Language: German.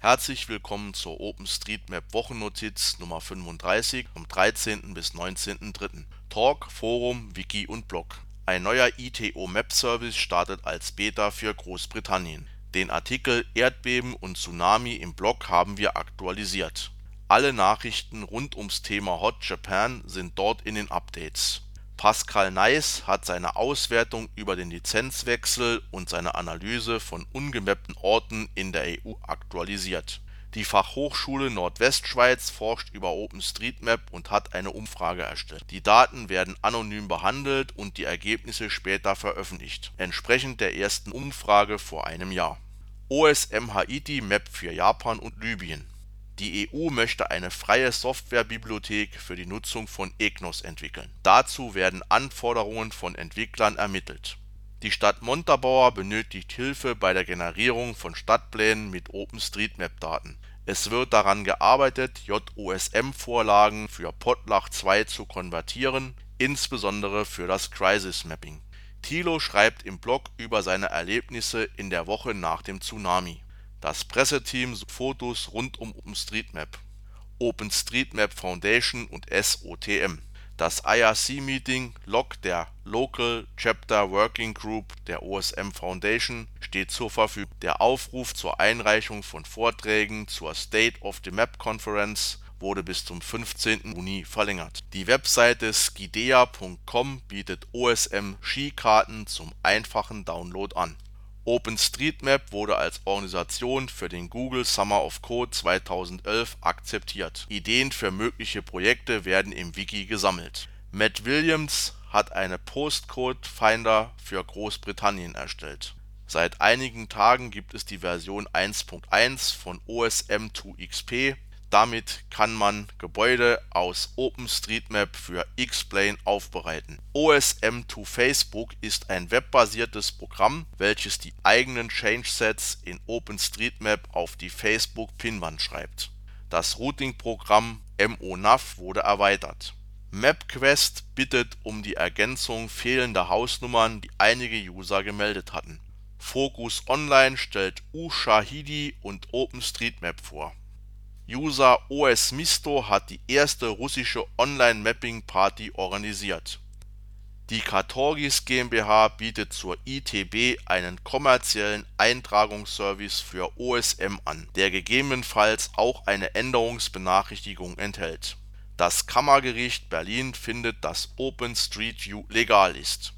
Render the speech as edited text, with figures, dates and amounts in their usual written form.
Herzlich willkommen zur OpenStreetMap Wochennotiz Nummer 35 vom 13. bis 19.03. Talk, Forum, Wiki und Blog. Ein neuer ITO-Map-Service startet als Beta für Großbritannien. Den Artikel Erdbeben und Tsunami im Blog haben wir aktualisiert. Alle Nachrichten rund ums Thema Hot Japan sind dort in den Updates. Pascal Neiß hat seine Auswertung über den Lizenzwechsel und seine Analyse von ungemappten Orten in der EU aktualisiert. Die Fachhochschule Nordwestschweiz forscht über OpenStreetMap und hat eine Umfrage erstellt. Die Daten werden anonym behandelt und die Ergebnisse später veröffentlicht, entsprechend der ersten Umfrage vor einem Jahr. OSM Haiti Map für Japan und Libyen. Die EU möchte eine freie Softwarebibliothek für die Nutzung von EGNOS entwickeln. Dazu werden Anforderungen von Entwicklern ermittelt. Die Stadt Montabaur benötigt Hilfe bei der Generierung von Stadtplänen mit OpenStreetMap-Daten. Es wird daran gearbeitet, JOSM-Vorlagen für Pottlach 2 zu konvertieren, insbesondere für das Crisis Mapping. Thilo schreibt im Blog über seine Erlebnisse in der Woche nach dem Tsunami. Das Presseteam sucht Fotos rund um OpenStreetMap, OpenStreetMap Foundation und SOTM. Das IRC-Meeting Log der Local Chapter Working Group der OSM Foundation steht zur Verfügung. Der Aufruf zur Einreichung von Vorträgen zur State of the Map Conference wurde bis zum 15. Juni verlängert. Die Webseite skidea.com bietet OSM-Skikarten zum einfachen Download an. OpenStreetMap wurde als Organisation für den Google Summer of Code 2011 akzeptiert. Ideen für mögliche Projekte werden im Wiki gesammelt. Matt Williams hat eine Postcode-Finder für Großbritannien erstellt. Seit einigen Tagen gibt es die Version 1.1 von OSM2XP. Damit kann man Gebäude aus OpenStreetMap für X-Plane aufbereiten. OSM2Facebook ist ein webbasiertes Programm, welches die eigenen Changesets in OpenStreetMap auf die Facebook-Pinnwand schreibt. Das Routing-Programm MONAV wurde erweitert. MapQuest bittet um die Ergänzung fehlender Hausnummern, die einige User gemeldet hatten. Focus Online stellt uShahidi und OpenStreetMap vor. User OSMisto hat die erste russische Online-Mapping-Party organisiert. Die Katorgis GmbH bietet zur ITB einen kommerziellen Eintragungsservice für OSM an, der gegebenenfalls auch eine Änderungsbenachrichtigung enthält. Das Kammergericht Berlin findet, dass OpenStreetView legal ist.